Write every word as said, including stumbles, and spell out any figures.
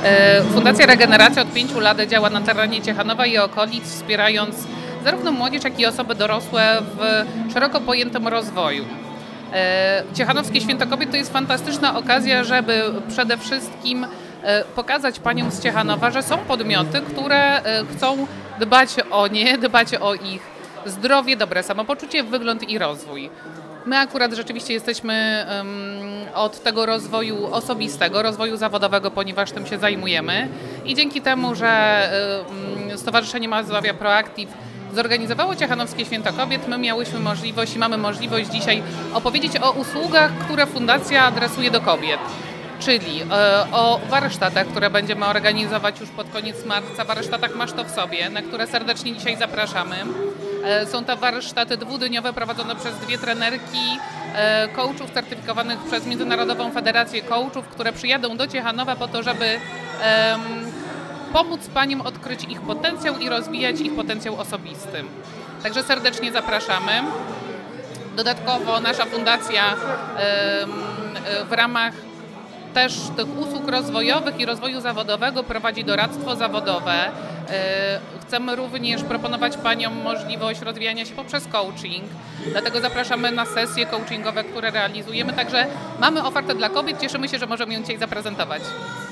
Fundacja Regeneracja od pięciu lat działa na terenie Ciechanowa i okolic, wspierając zarówno młodzież, jak i osoby dorosłe w szeroko pojętym rozwoju. Ciechanowskie Święto Kobiet to jest fantastyczna okazja, żeby przede wszystkim pokazać paniom z Ciechanowa, że są podmioty, które chcą dbać o nie, dbać o ich zdrowie, dobre samopoczucie, wygląd i rozwój. My akurat rzeczywiście jesteśmy um, od tego rozwoju osobistego, rozwoju zawodowego, ponieważ tym się zajmujemy i dzięki temu, że um, Stowarzyszenie Mazowia Proactive zorganizowało Ciechanowskie Święto Kobiet, my miałyśmy możliwość i mamy możliwość dzisiaj opowiedzieć o usługach, które fundacja adresuje do kobiet. Czyli e, o warsztatach, które będziemy organizować już pod koniec marca, warsztatach Masz to w sobie, na które serdecznie dzisiaj zapraszamy. E, są to warsztaty dwudniowe prowadzone przez dwie trenerki e, coachów certyfikowanych przez Międzynarodową Federację Coachów, które przyjadą do Ciechanowa po to, żeby e, pomóc paniom odkryć ich potencjał i rozwijać ich potencjał osobisty. Także serdecznie zapraszamy. Dodatkowo nasza fundacja e, w ramach też tych usług rozwojowych i rozwoju zawodowego prowadzi doradztwo zawodowe. Chcemy również proponować paniom możliwość rozwijania się poprzez coaching, dlatego zapraszamy na sesje coachingowe, które realizujemy. Także mamy ofertę dla kobiet, cieszymy się, że możemy ją dzisiaj zaprezentować.